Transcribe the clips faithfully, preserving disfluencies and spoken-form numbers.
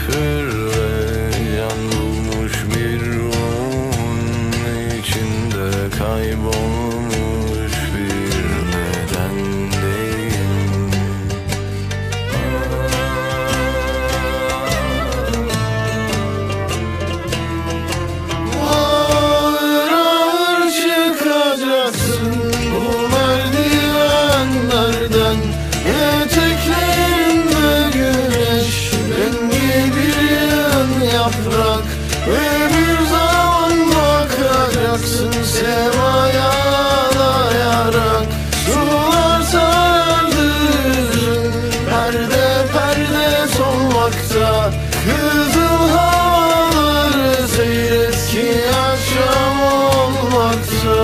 pür ve can bulmuş bir ruhun içinde kaybolmuş bir nedendeyim. Ağır ağır çıkacaksın bu merdivenlerden, eteklerinde güneş rengi bir yığın yaprak, ve bir zaman bakacaksın semaya dayarak. Sular sardı yüzün, perde perde solmakta, kızıl havaları seyret ki akşam olmakta.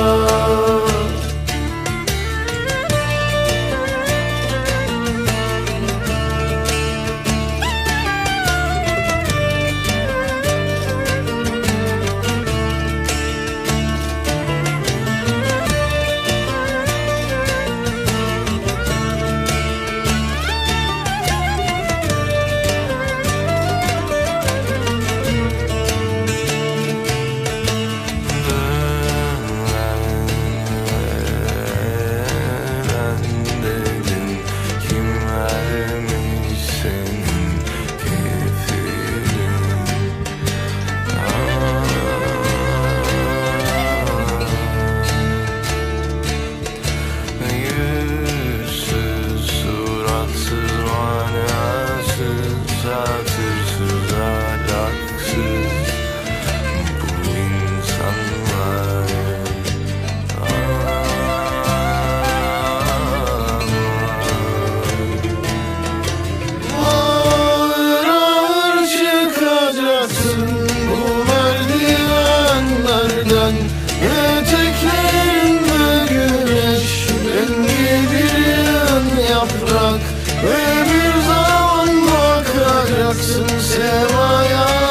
Satırsız, alaksız bu insanlar. Ağır ağır çıkacaksın bu merdivenlerden, eteklerinde güneş rengi bir yığın yaprak, ve bir zaman bakacaksın semaya